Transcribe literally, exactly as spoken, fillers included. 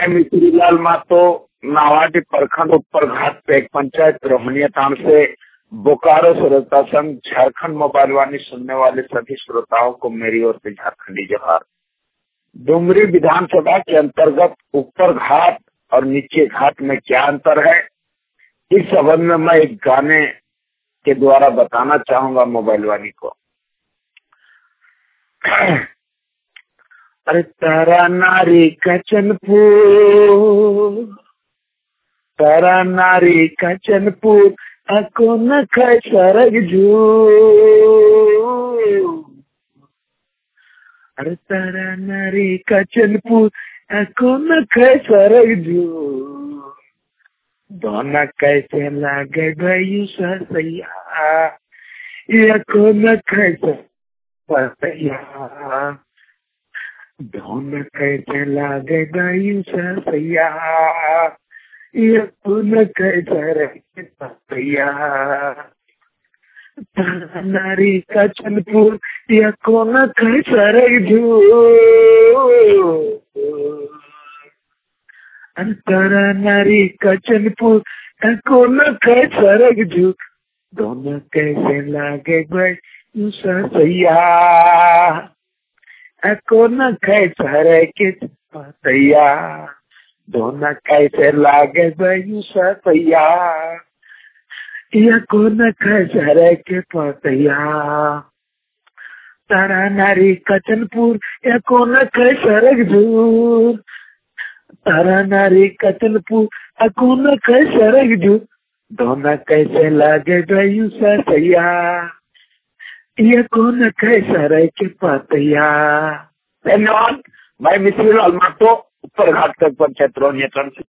मिश्री लाल मातो नावाडी प्रखंड ऊपर घाट पे एक पंचायत रोहनिया से बोकारो श्रोता संघ झारखंड मोबाइल वाणी सुनने वाले सभी श्रोताओं को मेरी ओर से झारखंडी जोहार। डुमरी विधानसभा के अंतर्गत ऊपर घाट और नीचे घाट में क्या अंतर है, इस संबंध में मैं एक गाने के द्वारा बताना चाहूंगा मोबाइल वाणी को। अरे तारा नारी का चनपुर, तारा नारी का Chanpur, ako na kay saragju, अरे तारा नारी का Chanpur, ako na kay saragju, दोना कैसे लागे गयु ससैया, ako na kay ससैया, दोना कैसे लागे गयु ससैया, ये पुन कैसे पतिया, तारा नारी का चनपुर, ये कौन कैसे रखजू, तारा नारी का चनपुर, ये कौन कैसे रखजू, दोनों कैसे लागे गए ससैया, कौन कैसे रखे पतिया, दोना कैसे लागे गयु ससैया, या कौन कैसे रह के पतैया, तारा नारी का चनपुर, या कौन कैसे रखजू, तारा नारी का चनपुर, या कौन कैसे रखजू, दोना कैसे लागे गयु ससैया, या कौन कैसे रह के पतैया। धन्यवाद। मैं मिश्री लाल मातो ऊपर घाट तक पंचायत रोहनिया।